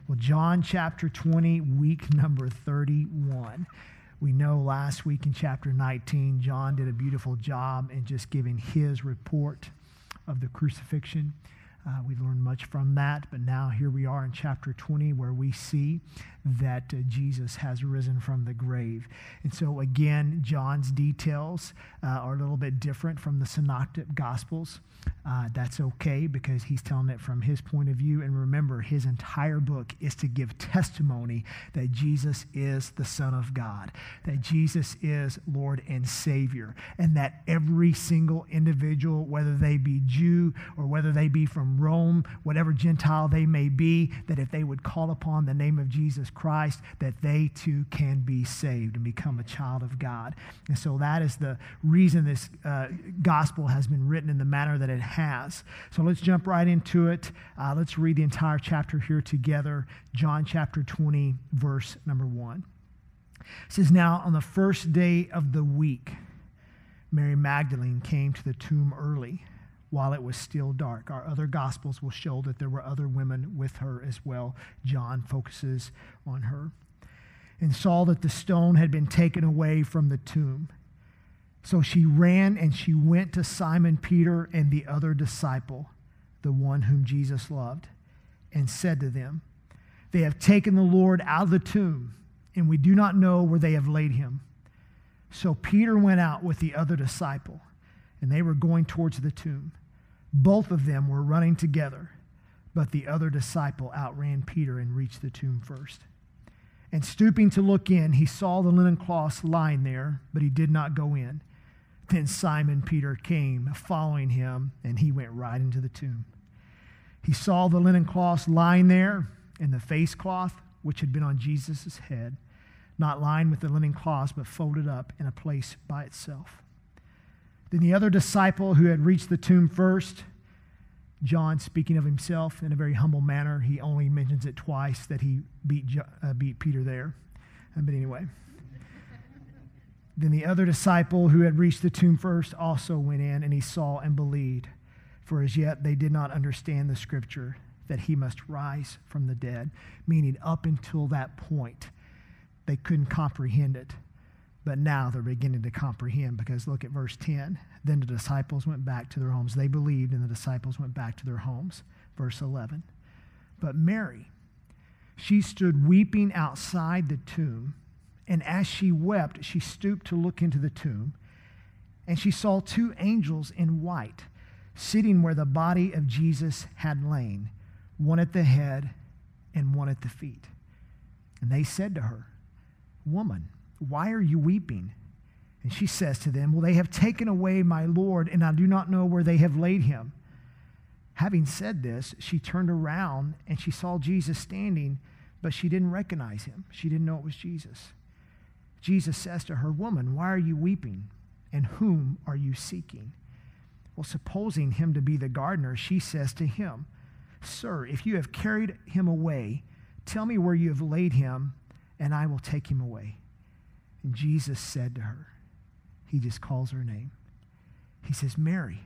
Well, John chapter 20, week number 31. We know last week in chapter 19, John did a beautiful job in just giving his report of the crucifixion. We learned much from that, but now here we are in chapter 20 where we see that Jesus has risen from the grave. And so again, John's details are a little bit different from the synoptic gospels. That's okay because he's telling it from his point of view. And remember, his entire book is to give testimony that Jesus is the Son of God, that Jesus is Lord and Savior, and that every single individual, whether they be Jew or whether they be from Rome, whatever Gentile they may be, that if they would call upon the name of Jesus Christ, that they too can be saved and become a child of God. And so that is the reason this gospel has been written in the manner that it has. So let's jump right into it. Let's read the entire chapter here together. John chapter 20, verse number 1. It says, "Now on the first day of the week, Mary Magdalene came to the tomb early, while it was still dark." Our other gospels will show that there were other women with her as well. John focuses on her. "And saw that the stone had been taken away from the tomb. So she ran and she went to Simon Peter and the other disciple, the one whom Jesus loved, and said to them, 'They have taken the Lord out of the tomb, and we do not know where they have laid him.' So Peter went out with the other disciple, and they were going towards the tomb. Both of them were running together, but the other disciple outran Peter and reached the tomb first. And stooping to look in, he saw the linen cloths lying there, but he did not go in. Then Simon Peter came, following him, and he went right into the tomb. He saw the linen cloths lying there, and the face cloth, which had been on Jesus' head, not lying with the linen cloths, but folded up in a place by itself. Then the other disciple who had reached the tomb first," John speaking of himself in a very humble manner, he only mentions it twice that he beat Peter there. But anyway. "Then the other disciple who had reached the tomb first also went in, and he saw and believed. For as yet they did not understand the scripture that he must rise from the dead," meaning up until that point they couldn't comprehend it. But now they're beginning to comprehend, because look at verse 10. "Then the disciples went back to their homes." They believed, and the disciples went back to their homes. Verse 11. "But Mary, she stood weeping outside the tomb. And as she wept, she stooped to look into the tomb. And she saw two angels in white, sitting where the body of Jesus had lain, one at the head and one at the feet. And they said to her, 'Woman, why are you weeping?' And she says to them, 'Well, they have taken away my Lord, and I do not know where they have laid him.' Having said this, she turned around and she saw Jesus standing, but she didn't recognize him. She didn't know it was Jesus. Jesus says to her, 'Woman, why are you weeping? And whom are you seeking?' Well, supposing him to be the gardener, she says to him, 'Sir, if you have carried him away, tell me where you have laid him, and I will take him away.' And Jesus said to her," he just calls her name. He says, "Mary."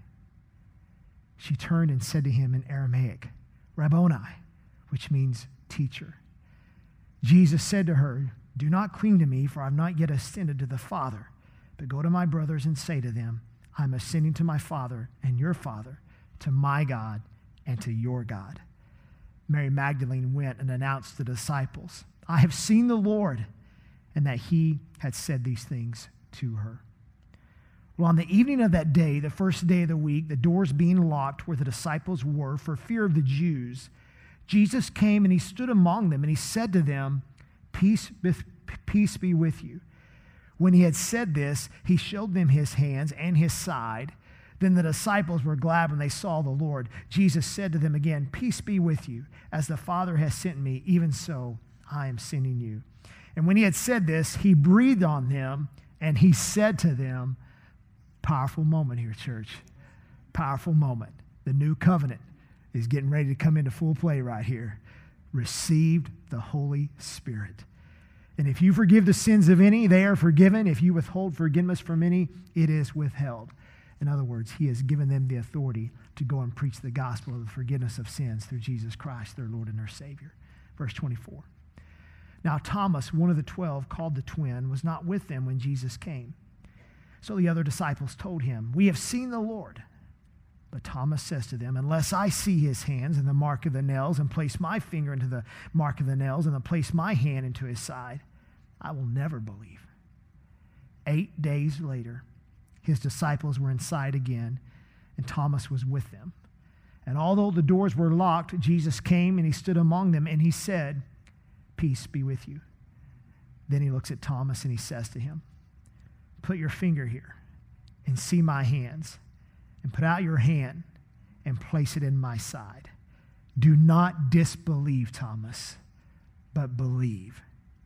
She turned and said to him in Aramaic, "Rabboni," which means teacher. Jesus said to her, "Do not cling to me, for I have not yet ascended to the Father. But go to my brothers and say to them, I am ascending to my Father and your Father, to my God and to your God." Mary Magdalene went and announced to the disciples, "I have seen the Lord," and that he had said these things to her. Well, on the evening of that day, the first day of the week, the doors being locked where the disciples were for fear of the Jews, Jesus came and he stood among them and he said to them, Peace be with you." When he had said this, he showed them his hands and his side. Then the disciples were glad when they saw the Lord. Jesus said to them again, "Peace be with you. As the Father has sent me, even so I am sending you." And when he had said this, he breathed on them and he said to them, powerful moment here, church. Powerful moment. The new covenant is getting ready to come into full play right here. "Received the Holy Spirit. And if you forgive the sins of any, they are forgiven. If you withhold forgiveness from any, it is withheld." In other words, he has given them the authority to go and preach the gospel of the forgiveness of sins through Jesus Christ, their Lord and their Savior. Verse 24. Now Thomas, one of the 12, called the twin, was not with them when Jesus came. So the other disciples told him, "We have seen the Lord." But Thomas says to them, "Unless I see his hands and the mark of the nails, and place my finger into the mark of the nails, and then place my hand into his side, I will never believe." 8 days later, his disciples were inside again, and Thomas was with them. And although the doors were locked, Jesus came and he stood among them, and he said, "Peace be with you." Then he looks at Thomas and he says to him, "Put your finger here and see my hands, and put out your hand and place it in my side. Do not disbelieve, Thomas, but believe."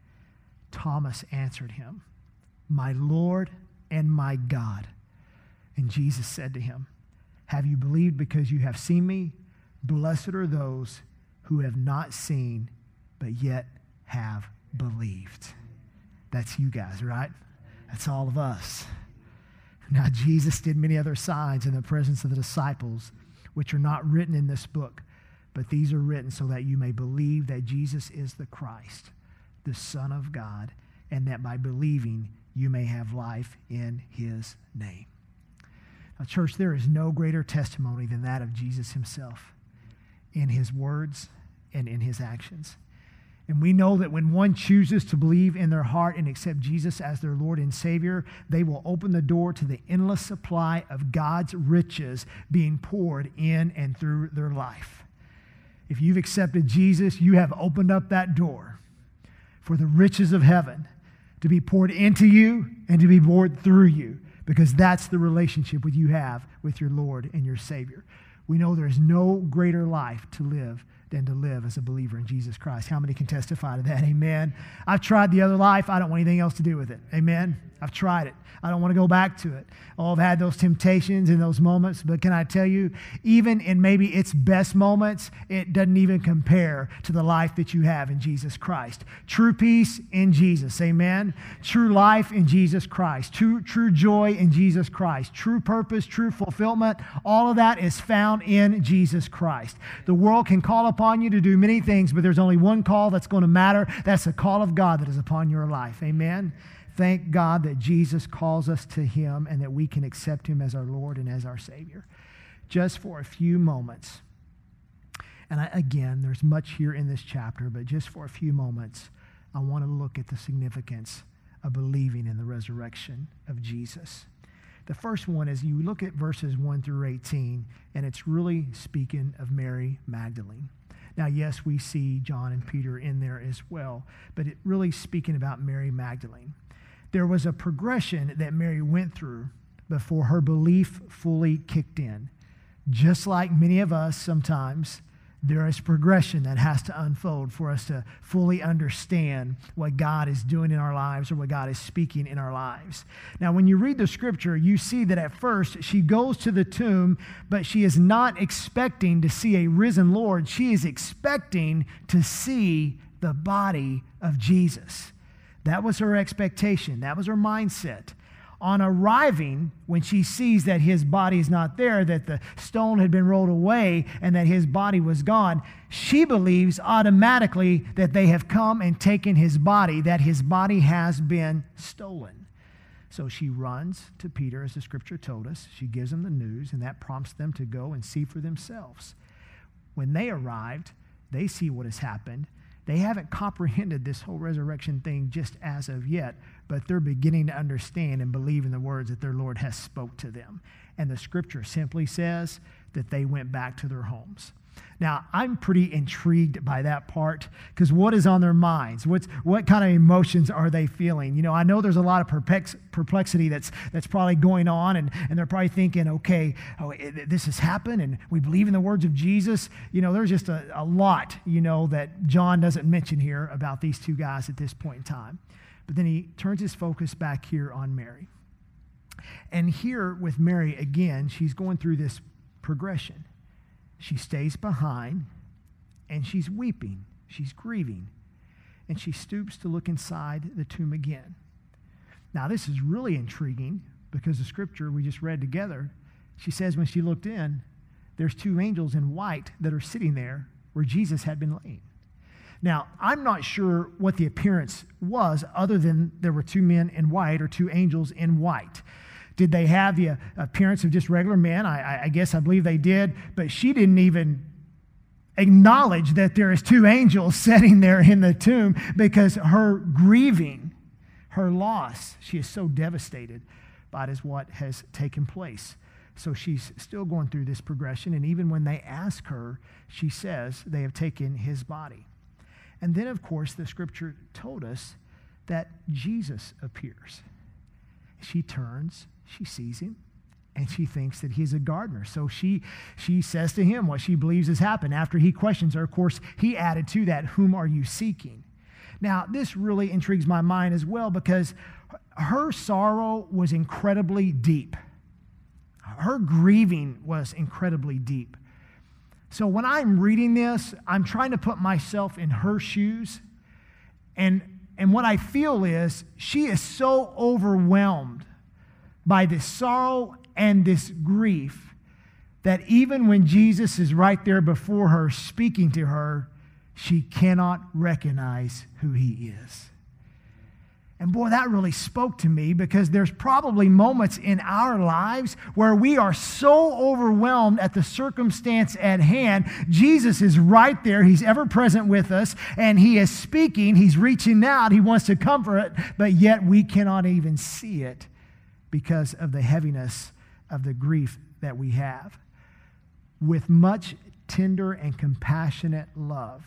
Thomas answered him, "My Lord and my God." And Jesus said to him, "Have you believed because you have seen me? Blessed are those who have not seen, but yet have believed." That's you guys, right? That's all of us. Now, Jesus did many other signs in the presence of the disciples, which are not written in this book, but these are written so that you may believe that Jesus is the Christ, the Son of God, and that by believing you may have life in his name. Now, church, there is no greater testimony than that of Jesus himself in his words and in his actions. And we know that when one chooses to believe in their heart and accept Jesus as their Lord and Savior, they will open the door to the endless supply of God's riches being poured in and through their life. If you've accepted Jesus, you have opened up that door for the riches of heaven to be poured into you and to be poured through you, because that's the relationship you have with your Lord and your Savior. We know there's no greater life to live than to live as a believer in Jesus Christ. How many can testify to that? Amen. I've tried the other life. I don't want anything else to do with it. Amen. I've tried it. I don't want to go back to it. Oh, I've had those temptations and those moments, but can I tell you, even in maybe its best moments, it doesn't even compare to the life that you have in Jesus Christ. True peace in Jesus. Amen. True life in Jesus Christ. True joy in Jesus Christ. True purpose, true fulfillment. All of that is found in Jesus Christ. The world can call upon you to do many things, but there's only one call that's going to matter. That's the call of God that is upon your life. Amen. Thank God that Jesus calls us to him and that we can accept him as our Lord and as our Savior. Just for a few moments, and again, there's much here in this chapter, but just for a few moments, I want to look at the significance of believing in the resurrection of Jesus. The first one is you look at verses 1 through 18, and it's really speaking of Mary Magdalene. Now, yes, we see John and Peter in there as well, but it really speaking about Mary Magdalene. There was a progression that Mary went through before her belief fully kicked in. Just like many of us sometimes, there is progression that has to unfold for us to fully understand what God is doing in our lives or what God is speaking in our lives. Now, when you read the scripture, you see that at first she goes to the tomb, but she is not expecting to see a risen Lord. She is expecting to see the body of Jesus. That was her expectation. That was her mindset. On arriving, when she sees that his body is not there, that the stone had been rolled away and that his body was gone, she believes automatically that they have come and taken his body, that his body has been stolen. So she runs to Peter, as the scripture told us. She gives them the news, and that prompts them to go and see for themselves. When they arrived, they see what has happened. They haven't comprehended this whole resurrection thing just as of yet, but they're beginning to understand and believe in the words that their Lord has spoke to them. And the scripture simply says that they went back to their homes. Now, I'm pretty intrigued by that part, because what is on their minds? What kind of emotions are they feeling? You know, I know there's a lot of perplexity that's probably going on, and they're probably thinking, okay, this has happened, and we believe in the words of Jesus. You know, there's just a lot, you know, that John doesn't mention here about these two guys at this point in time. But then he turns his focus back here on Mary. And here with Mary, again, she's going through this progression. She stays behind, and she's weeping. She's grieving. And she stoops to look inside the tomb again. Now, this is really intriguing, because the scripture we just read together, she says when she looked in, there's two angels in white that are sitting there where Jesus had been laying. Now, I'm not sure what the appearance was other than there were two men in white or two angels in white. Did they have the appearance of just regular men? I guess I believe they did, but she didn't even acknowledge that there is two angels sitting there in the tomb because her grieving, her loss, she is so devastated by what has taken place. So she's still going through this progression, and even when they ask her, she says they have taken his body. And then, of course, the scripture told us that Jesus appears. She turns, she sees him, and she thinks that he's a gardener. So she says to him what she believes has happened. After he questions her, of course, he added to that, "Whom are you seeking?" Now, this really intrigues my mind as well because her sorrow was incredibly deep. Her grieving was incredibly deep. So when I'm reading this, I'm trying to put myself in her shoes. And what I feel is she is so overwhelmed by this sorrow and this grief that even when Jesus is right there before her speaking to her, she cannot recognize who he is. And boy, that really spoke to me because there's probably moments in our lives where we are so overwhelmed at the circumstance at hand. Jesus is right there. He's ever present with us, and he is speaking. He's reaching out. He wants to comfort it, but yet we cannot even see it because of the heaviness of the grief that we have. With much tender and compassionate love,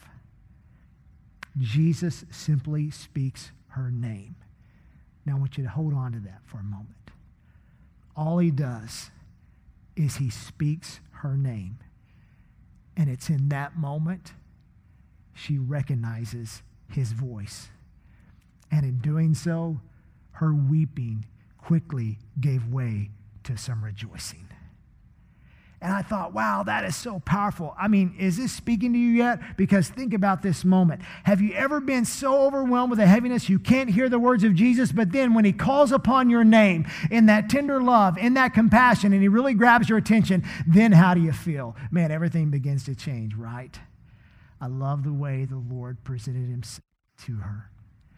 Jesus simply speaks her name. Now I want you to hold on to that for a moment. All he does is he speaks her name. And it's in that moment she recognizes his voice. And in doing so, her weeping quickly gave way to some rejoicing. And I thought, wow, that is so powerful. I mean, is this speaking to you yet? Because think about this moment. Have you ever been so overwhelmed with a heaviness you can't hear the words of Jesus, but then when he calls upon your name in that tender love, in that compassion, and he really grabs your attention, then how do you feel? Man, everything begins to change, right? I love the way the Lord presented himself to her.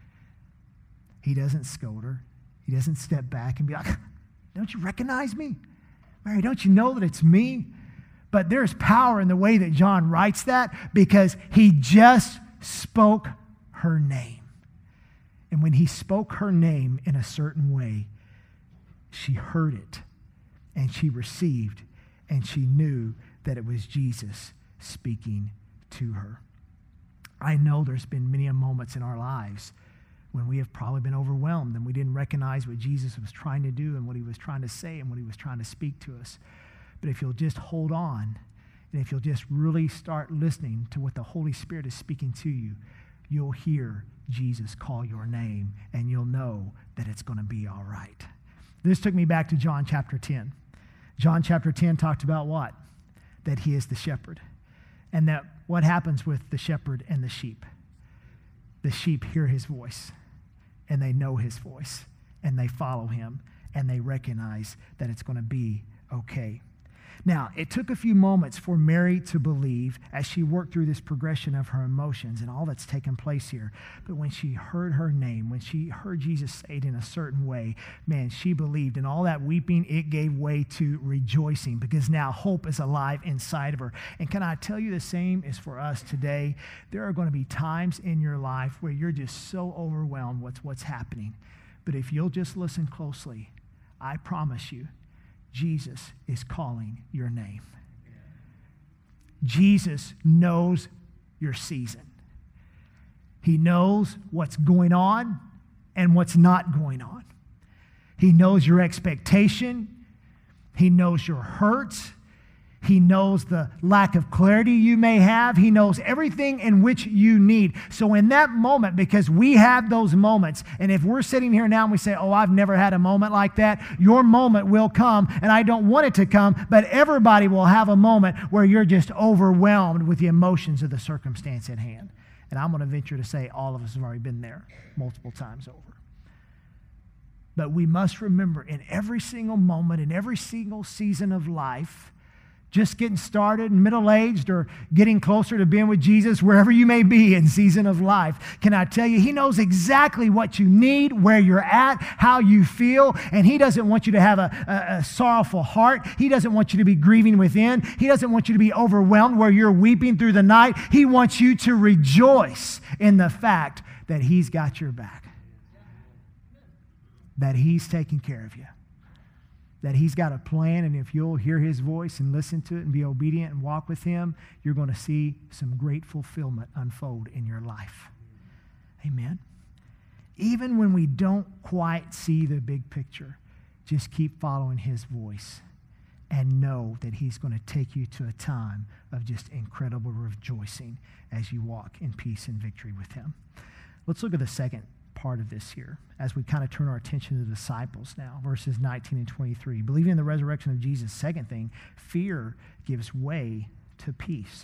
He doesn't scold her. He doesn't step back and be like, "Don't you recognize me? Mary, don't you know that it's me?" But there's power in the way that John writes that because he just spoke her name. And when he spoke her name in a certain way, she heard it and she received and she knew that it was Jesus speaking to her. I know there's been many moments in our lives when we have probably been overwhelmed and we didn't recognize what Jesus was trying to do and what he was trying to say and what he was trying to speak to us. But if you'll just hold on, and if you'll just really start listening to what the Holy Spirit is speaking to you, you'll hear Jesus call your name, and you'll know that it's going to be all right. This took me back to John chapter 10. John chapter 10 talked about what? That he is the shepherd. And that what happens with the shepherd and the sheep? The sheep hear his voice, and they know his voice, and they follow him, and they recognize that it's going to be okay. Now, it took a few moments for Mary to believe as she worked through this progression of her emotions and all that's taken place here. But when she heard her name, when she heard Jesus say it in a certain way, man, she believed. And all that weeping, it gave way to rejoicing because now hope is alive inside of her. And can I tell you the same is for us today? There are going to be times in your life where you're just so overwhelmed with what's happening. But if you'll just listen closely, I promise you, Jesus is calling your name. Jesus knows your season. He knows what's going on and what's not going on. He knows your expectation. He knows your hurts. He knows the lack of clarity you may have. He knows everything in which you need. So in that moment, because we have those moments, and if we're sitting here now and we say, "Oh, I've never had a moment like that," your moment will come, and I don't want it to come, but everybody will have a moment where you're just overwhelmed with the emotions of the circumstance at hand. And I'm going to venture to say all of us have already been there multiple times over. But we must remember in every single moment, in every single season of life, just getting started, middle-aged, or getting closer to being with Jesus, wherever you may be in season of life, can I tell you, he knows exactly what you need, where you're at, how you feel, and he doesn't want you to have a sorrowful heart. He doesn't want you to be grieving within. He doesn't want you to be overwhelmed where you're weeping through the night. He wants you to rejoice in the fact that he's got your back, that he's taking care of you, that he's got a plan, and if you'll hear his voice and listen to it and be obedient and walk with him, you're going to see some great fulfillment unfold in your life. Amen. Even when we don't quite see the big picture, just keep following his voice and know that he's going to take you to a time of just incredible rejoicing as you walk in peace and victory with him. Let's look at the second part of this here as we kind of turn our attention to the disciples now, verses 19 and 23. Believing in the resurrection of Jesus, second thing, fear gives way to peace.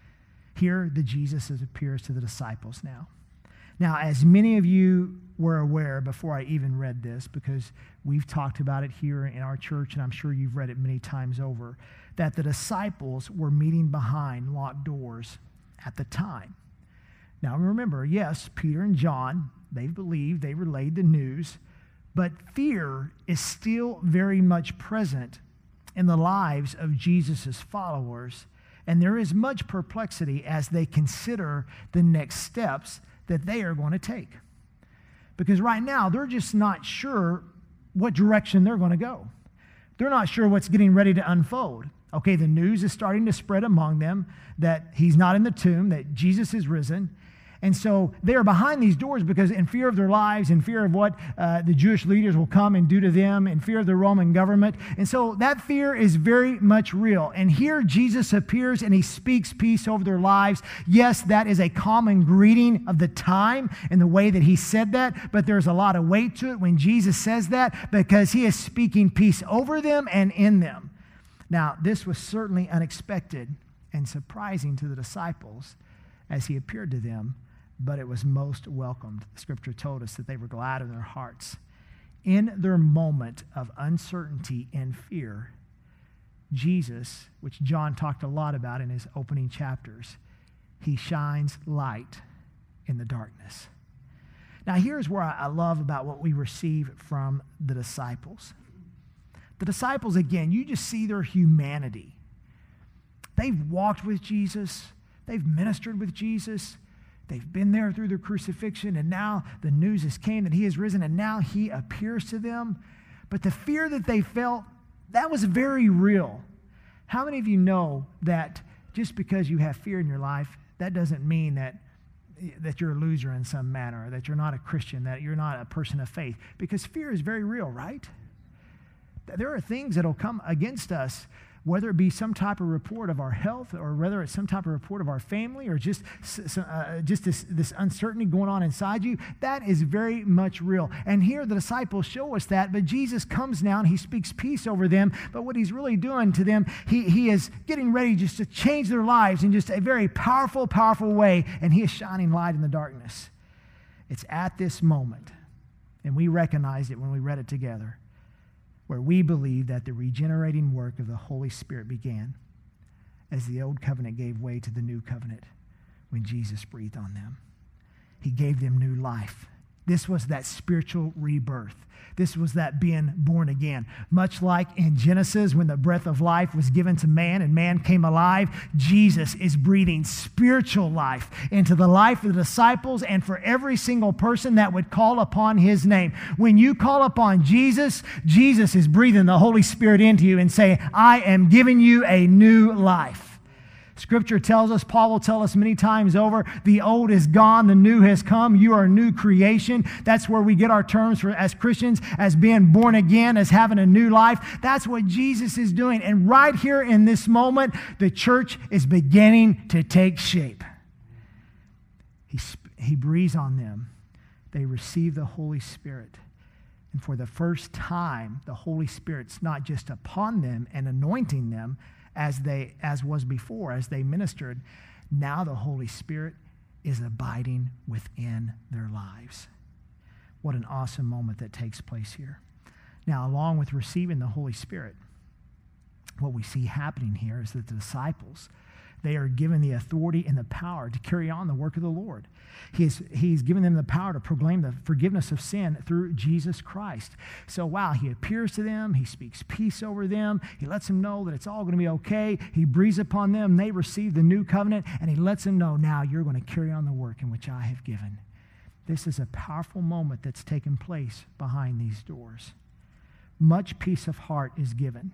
Here, the Jesus appears to the disciples now. Now, as many of you were aware before I even read this, because we've talked about it here in our church, and I'm sure you've read it many times over, that the disciples were meeting behind locked doors at the time. Now, remember, yes, Peter and John, they believed, they relayed the news, but fear is still very much present in the lives of Jesus' followers, and there is much perplexity as they consider the next steps that they are going to take. Because right now, they're just not sure what direction they're going to go. They're not sure what's getting ready to unfold. Okay, the news is starting to spread among them that he's not in the tomb, that Jesus is risen. And so they are behind these doors because in fear of their lives, in fear of what the Jewish leaders will come and do to them, in fear of the Roman government. And so that fear is very much real. And here Jesus appears and he speaks peace over their lives. Yes, that is a common greeting of the time and the way that he said that, but there's a lot of weight to it when Jesus says that because he is speaking peace over them and in them. Now, this was certainly unexpected and surprising to the disciples as he appeared to them, but it was most welcomed. The scripture told us that they were glad in their hearts. In their moment of uncertainty and fear, Jesus, which John talked a lot about in his opening chapters, he shines light in the darkness. Now, here's where I love about what we receive from the disciples. The disciples, again, you just see their humanity. They've walked with Jesus. They've ministered with Jesus. They've been there through the crucifixion, and now the news has came that he has risen, and now he appears to them. But the fear that they felt, that was very real. How many of you know that just because you have fear in your life, that doesn't mean that you're a loser in some manner, or that you're not a Christian, that you're not a person of faith? Because fear is very real, right? There are things that will come against us, whether it be some type of report of our health, or whether it's some type of report of our family, or just this uncertainty going on inside you. That is very much real. And here the disciples show us that, but Jesus comes now and he speaks peace over them. But what he's really doing to them, he is getting ready just to change their lives in just a very powerful, powerful way, and he is shining light in the darkness. It's at this moment, and we recognized it when we read it together, where we believe that the regenerating work of the Holy Spirit began as the old covenant gave way to the new covenant when Jesus breathed on them. He gave them new life. This was that spiritual rebirth. This was that being born again. Much like in Genesis when the breath of life was given to man and man came alive, Jesus is breathing spiritual life into the life of the disciples and for every single person that would call upon his name. When you call upon Jesus, Jesus is breathing the Holy Spirit into you and saying, I am giving you a new life. Scripture tells us, Paul will tell us many times over, the old is gone, the new has come. You are a new creation. That's where we get our terms for as Christians, as being born again, as having a new life. That's what Jesus is doing. And right here in this moment, the church is beginning to take shape. He breathes on them. They receive the Holy Spirit. And for the first time, the Holy Spirit's not just upon them and anointing them, as was before, as they ministered. Now the Holy Spirit is abiding within their lives. What an awesome moment that takes place here. Now, along with receiving the Holy Spirit, what we see happening here is that the disciples, they are given the authority and the power to carry on the work of the Lord. He's given them the power to proclaim the forgiveness of sin through Jesus Christ. So, wow, he appears to them. He speaks peace over them. He lets them know that it's all going to be okay. He breathes upon them. They receive the new covenant, and he lets them know, now you're going to carry on the work in which I have given. This is a powerful moment that's taken place behind these doors. Much peace of heart is given.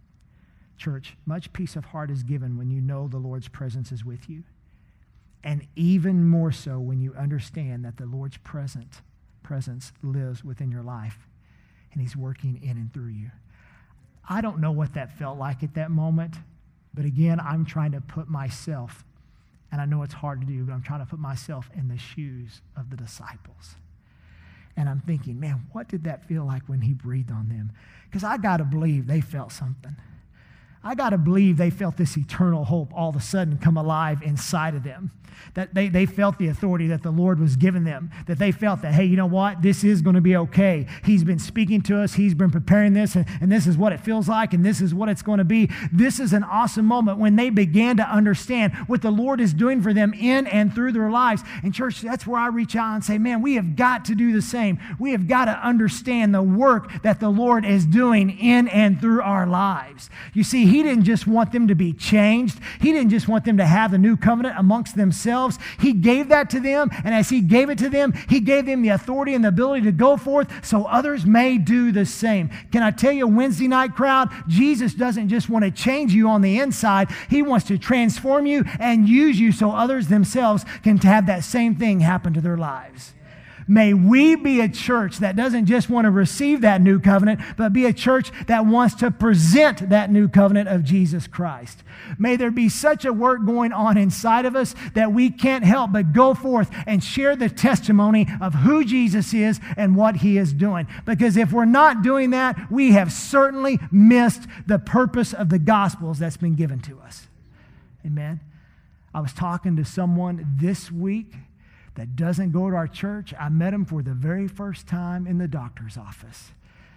Church, much peace of heart is given when you know the Lord's presence is with you. And even more so when you understand that the Lord's presence lives within your life and he's working in and through you. I don't know what that felt like at that moment, but again, I'm trying to put myself, and I know it's hard to do, but I'm trying to put myself in the shoes of the disciples. And I'm thinking, man, what did that feel like when he breathed on them? Because I got to believe they felt something. I got to believe they felt this eternal hope all of a sudden come alive inside of them. That they felt the authority that the Lord was giving them. That they felt that, hey, you know what? This is going to be okay. He's been speaking to us. He's been preparing this, and this is what it feels like, and this is what it's going to be. This is an awesome moment when they began to understand what the Lord is doing for them in and through their lives. And church, that's where I reach out and say, man, we have got to do the same. We have got to understand the work that the Lord is doing in and through our lives. You see, he didn't just want them to be changed. He didn't just want them to have the new covenant amongst themselves. He gave that to them, and as he gave it to them, he gave them the authority and the ability to go forth so others may do the same. Can I tell you, Wednesday night crowd, Jesus doesn't just want to change you on the inside. He wants to transform you and use you so others themselves can have that same thing happen to their lives. May we be a church that doesn't just want to receive that new covenant, but be a church that wants to present that new covenant of Jesus Christ. May there be such a work going on inside of us that we can't help but go forth and share the testimony of who Jesus is and what he is doing. Because if we're not doing that, we have certainly missed the purpose of the Gospels that's been given to us. Amen. I was talking to someone this week that doesn't go to our church. I met him for the very first time in the doctor's office.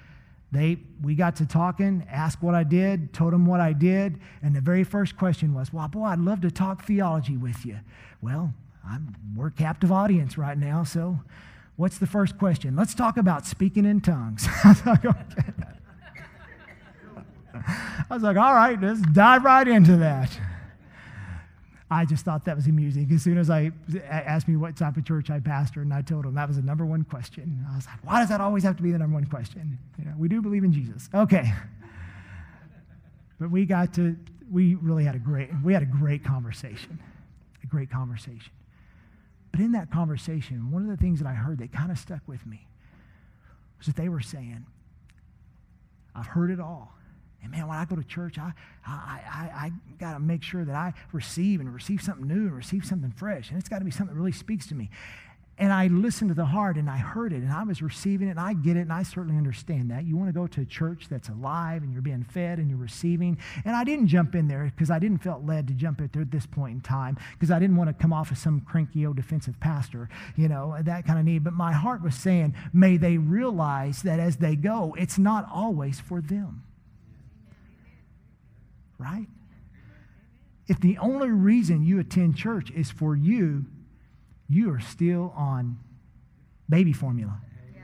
We got to talking, asked what I did, told him what I did, and the very first question was, well, boy, I'd love to talk theology with you. Well, we're captive audience right now, so what's the first question? Let's talk about speaking in tongues. I was like, all right, let's dive right into that. I just thought that was amusing. As soon as I asked me what type of church I pastor, and I told him that was the number one question. I was like, why does that always have to be the number one question? You know, we do believe in Jesus. Okay. But we really had a great conversation. A great conversation. But in that conversation, one of the things that I heard that kind of stuck with me was that they were saying, I've heard it all. And man, when I go to church, I got to make sure that I receive something new and receive something fresh. And it's got to be something that really speaks to me. And I listened to the heart and I heard it and I was receiving it and I get it and I certainly understand that. You want to go to a church that's alive and you're being fed and you're receiving. And I didn't jump in there because I didn't feel led to jump in there at this point in time because I didn't want to come off as some cranky old defensive pastor, that kind of need. But my heart was saying, may they realize that as they go, it's not always for them. Right? If the only reason you attend church is for you, you are still on baby formula. Yes.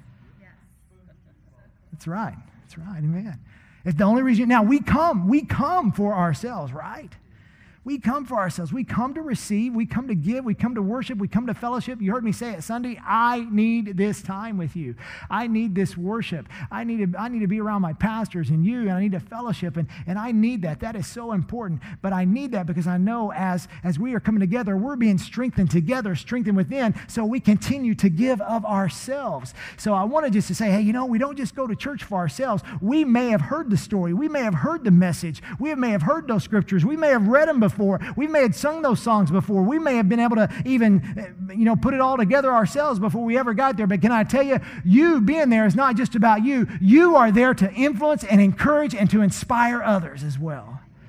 That's right. That's right. Amen. If the only reason, now we come for ourselves, right? We come for ourselves. We come to receive. We come to give. We come to worship. We come to fellowship. You heard me say it Sunday. I need this time with you. I need this worship. I need to be around my pastors and you, and I need to fellowship, and I need that. That is so important. But I need that because I know as we are coming together, we're being strengthened together, strengthened within, so we continue to give of ourselves. So I wanted just to say, hey, we don't just go to church for ourselves. We may have heard the story. We may have heard the message. We may have heard those scriptures. We may have read them before. We may have sung those songs before. We may have been able to even, put it all together ourselves before we ever got there. But can I tell you, you being there is not just about you. You are there to influence and encourage and to inspire others as well.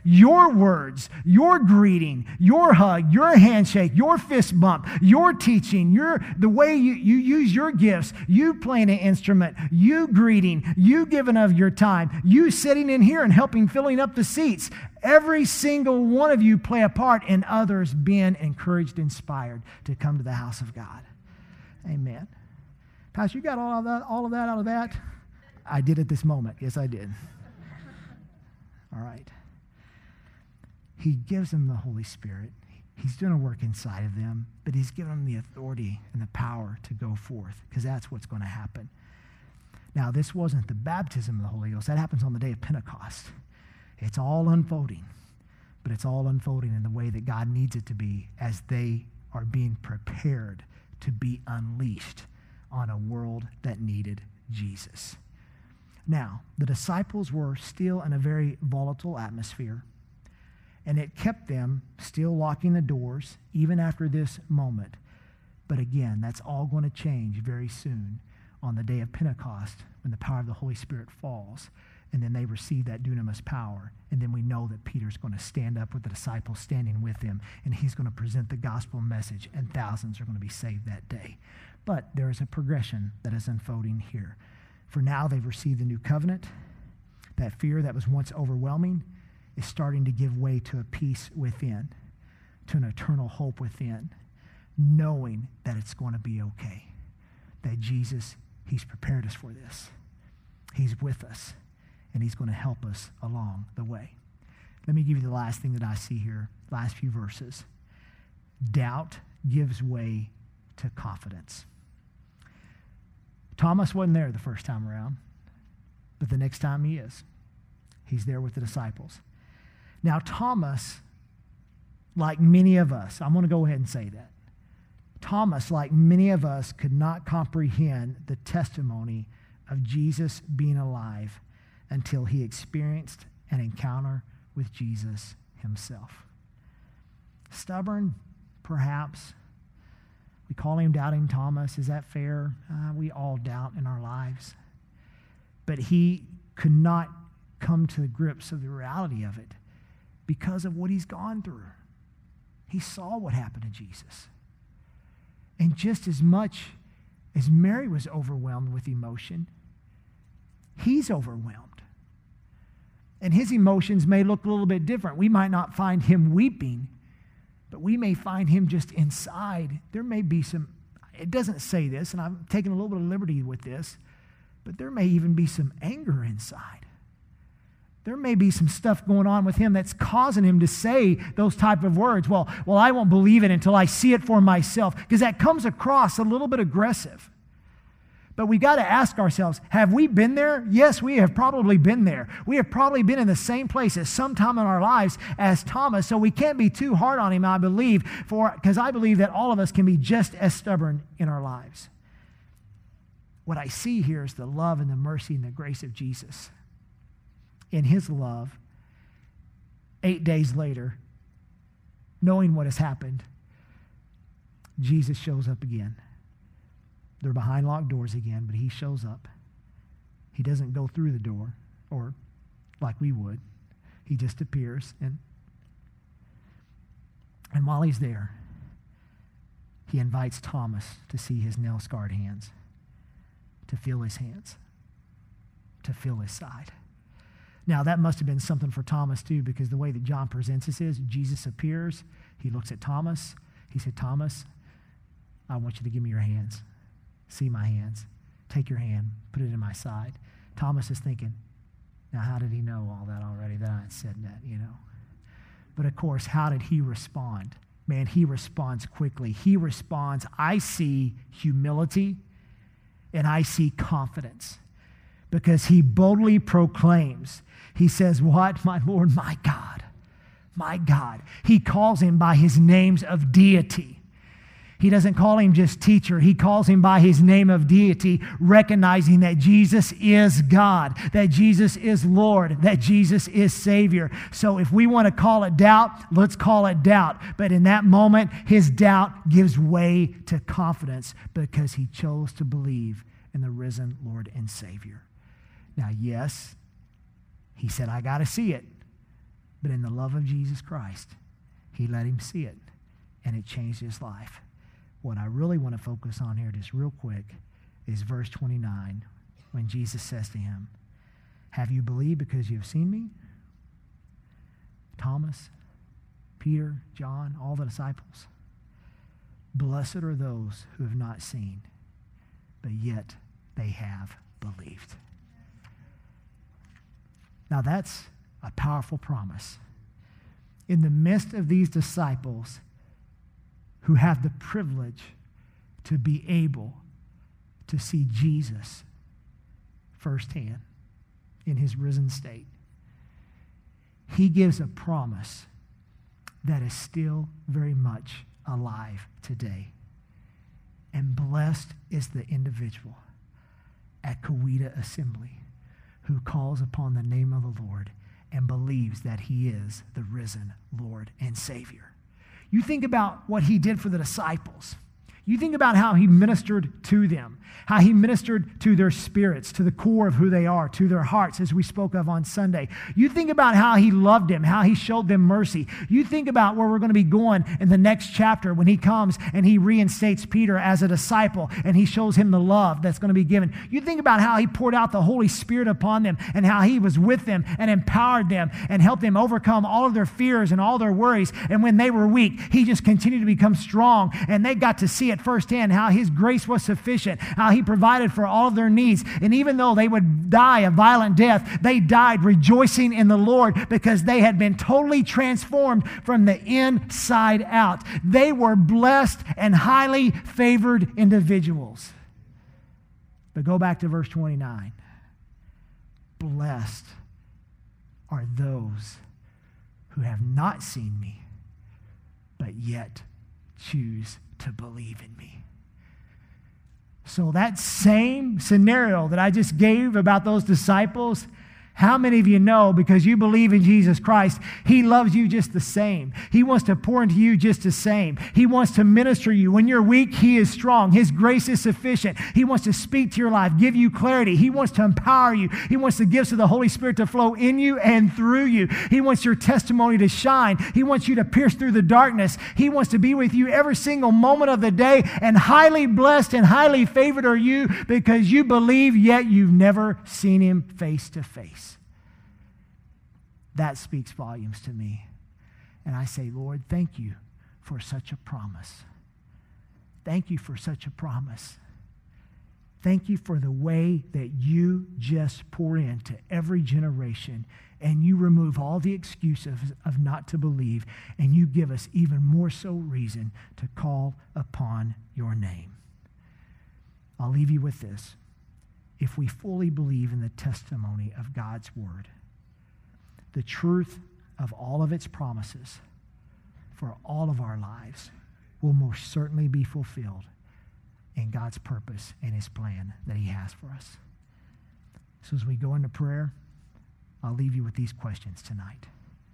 Your words, your greeting, your hug, your handshake, your fist bump, your teaching, the way you use your gifts, you playing an instrument, you greeting, you giving of your time, you sitting in here and helping filling up the seats. Every single one of you play a part in others being encouraged, inspired to come to the house of God. Amen. Pastor, you got all of that out of that? I did at this moment. Yes, I did. All right. He gives them the Holy Spirit. He's doing a work inside of them, but he's given them the authority and the power to go forth, because that's what's going to happen. Now, this wasn't the baptism of the Holy Ghost. That happens on the day of Pentecost. It's all unfolding, but it's all unfolding in the way that God needs it to be as they are being prepared to be unleashed on a world that needed Jesus. Now, the disciples were still in a very volatile atmosphere, and it kept them still locking the doors even after this moment. But again, that's all going to change very soon on the day of Pentecost when the power of the Holy Spirit falls, and then they receive that dunamis power. And then we know that Peter's going to stand up with the disciples standing with him, and he's going to present the gospel message, and thousands are going to be saved that day. But there is a progression that is unfolding here. For now, they've received the new covenant. That fear that was once overwhelming is starting to give way to a peace within, to an eternal hope within, knowing that it's going to be okay, that Jesus, he's prepared us for this. He's with us, and he's going to help us along the way. Let me give you the last thing that I see here, last few verses. Doubt gives way to confidence. Thomas wasn't there the first time around, but the next time he is. He's there with the disciples. Now, Thomas, like many of us, I'm going to go ahead and say that. Thomas, like many of us, could not comprehend the testimony of Jesus being alive until he experienced an encounter with Jesus himself. Stubborn, perhaps. We call him Doubting Thomas. Is that fair? We all doubt in our lives. But he could not come to grips with the reality of it because of what he's gone through. He saw what happened to Jesus. And just as much as Mary was overwhelmed with emotion, he's overwhelmed. And his emotions may look a little bit different. We might not find him weeping, but we may find him just inside. There may be some, it doesn't say this, and I'm taking a little bit of liberty with this, but there may even be some anger inside. There may be some stuff going on with him that's causing him to say those type of words. Well, I won't believe it until I see it for myself, because that comes across a little bit aggressive. But we got to ask ourselves, have we been there? Yes, we have probably been there. We have probably been in the same place at some time in our lives as Thomas, so we can't be too hard on him, I believe, because I believe that all of us can be just as stubborn in our lives. What I see here is the love and the mercy and the grace of Jesus. In his love, 8 days later, knowing what has happened, Jesus shows up again. They're behind locked doors again, but he shows up. He doesn't go through the door, or like we would. He just appears, and while he's there, he invites Thomas to see his nail-scarred hands, to feel his hands, to feel his side. Now, that must have been something for Thomas, too, because the way that John presents this is Jesus appears. He looks at Thomas. He said, Thomas, I want you to give me your hands. See my hands. Take your hand. Put it in my side. Thomas is thinking, now, how did he know all that already that I had said that, But, of course, how did he respond? Man, he responds quickly. He responds, I see humility and I see confidence. Because he boldly proclaims, he says, what? My Lord, my God, my God. He calls him by his names of deity. He doesn't call him just teacher. He calls him by his name of deity, recognizing that Jesus is God, that Jesus is Lord, that Jesus is Savior. So if we want to call it doubt, let's call it doubt. But in that moment, his doubt gives way to confidence because he chose to believe in the risen Lord and Savior. Now, yes, he said, I got to see it. But in the love of Jesus Christ, he let him see it, and it changed his life. What I really want to focus on here just real quick is verse 29, when Jesus says to him, have you believed because you have seen me? Thomas, Peter, John, all the disciples. Blessed are those who have not seen, but yet they have believed. Now that's a powerful promise. In the midst of these disciples who have the privilege to be able to see Jesus firsthand in his risen state, he gives a promise that is still very much alive today. And blessed is the individual at Coweta Assembly who calls upon the name of the Lord and believes that he is the risen Lord and Savior. You think about what he did for the disciples. You think about how he ministered to them, how he ministered to their spirits, to the core of who they are, to their hearts, as we spoke of on Sunday. You think about how he loved them, how he showed them mercy. You think about where we're going to be going in the next chapter when he comes and he reinstates Peter as a disciple and he shows him the love that's going to be given. You think about how he poured out the Holy Spirit upon them and how he was with them and empowered them and helped them overcome all of their fears and all their worries. And when they were weak, he just continued to become strong, and they got to see it firsthand how his grace was sufficient, how he provided for all of their needs. And even though they would die a violent death, they died rejoicing in the Lord because they had been totally transformed from the inside out. They were blessed and highly favored individuals. But go back to verse 29. Blessed are those who have not seen me, but yet choose to believe in me. So that same scenario that I just gave about those disciples, how many of you know, because you believe in Jesus Christ, he loves you just the same. He wants to pour into you just the same. He wants to minister to you. When you're weak, he is strong. His grace is sufficient. He wants to speak to your life, give you clarity. He wants to empower you. He wants the gifts of the Holy Spirit to flow in you and through you. He wants your testimony to shine. He wants you to pierce through the darkness. He wants to be with you every single moment of the day, and highly blessed and highly favored are you because you believe, yet you've never seen him face to face. That speaks volumes to me. And I say, Lord, thank you for such a promise. Thank you for such a promise. Thank you for the way that you just pour into every generation and you remove all the excuses of not to believe, and you give us even more so reason to call upon your name. I'll leave you with this. If we fully believe in the testimony of God's word, the truth of all of its promises for all of our lives will most certainly be fulfilled in God's purpose and his plan that he has for us. So as we go into prayer, I'll leave you with these questions tonight.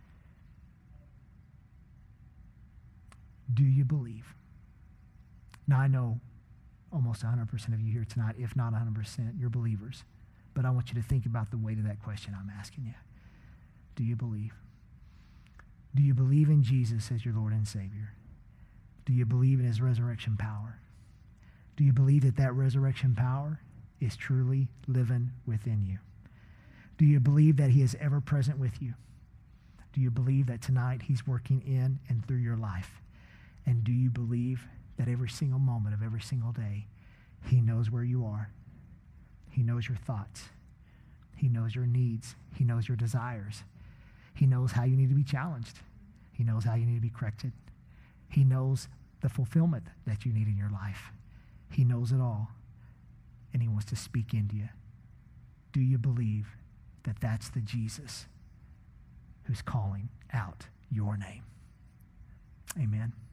Do you believe? Now, I know almost 100% of you here tonight, if not 100%, you're believers. But I want you to think about the weight of that question I'm asking you. Do you believe? Do you believe in Jesus as your Lord and Savior? Do you believe in his resurrection power? Do you believe that that resurrection power is truly living within you? Do you believe that he is ever present with you? Do you believe that tonight he's working in and through your life? And do you believe that every single moment of every single day, he knows where you are? He knows your thoughts. He knows your needs. He knows your desires. He knows how you need to be challenged. He knows how you need to be corrected. He knows the fulfillment that you need in your life. He knows it all, and he wants to speak into you. Do you believe that that's the Jesus who's calling out your name? Amen.